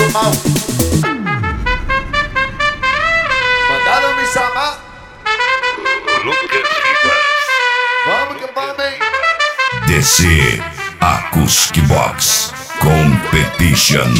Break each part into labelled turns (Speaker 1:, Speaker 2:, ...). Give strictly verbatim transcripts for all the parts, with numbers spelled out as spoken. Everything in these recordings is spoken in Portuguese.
Speaker 1: do mal. Mandaram me chamar.
Speaker 2: Lucas Rivas.
Speaker 1: Vamos que vamos, hein?
Speaker 3: D C Acoustic Box Competition.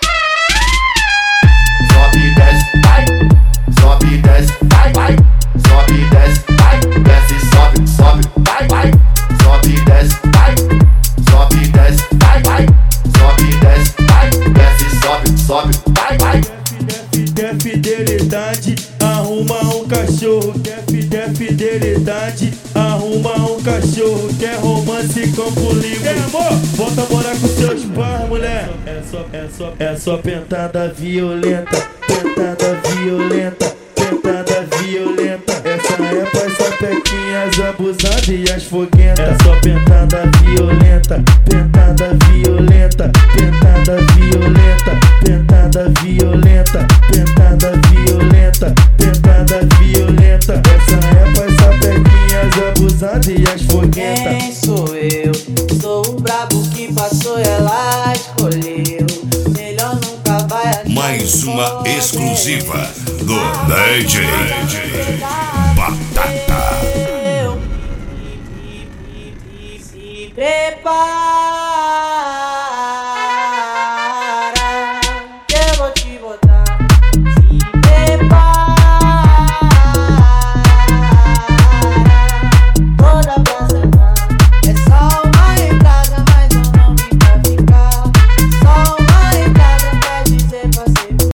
Speaker 1: Sobe e desce, vai. Sobe e desce, vai, vai. Sobe e desce, vai. Desce, sobe, sobe, vai, vai. Sobe e desce, vai. Sobe e desce, vai, vai. Sobe e desce, vai. Desce, sobe, sobe, vai, vai.
Speaker 4: Quer fidelidade, arruma um cachorro. Quer, quer fidelidade, arruma um cachorro. Quer romance, campo livre. Quer amor? Volta a morar com seus pais, mulher. É só, é só, é só pentada violenta. Pentada violenta, pentada violenta. Essa é pras sapequinhas abusadas e as foguentas. É só pentada violenta, pentada violenta, pentada violenta, pentada violenta, pentada violenta, pentada violenta. Essa é pras sapequinhas abusadas e as foguentas.
Speaker 5: Quem sou eu? Sou o brabo que passou e ela escolheu. Melhor nunca vai achar.
Speaker 3: Mais uma exclusiva do D J Batata.
Speaker 5: Se prepara.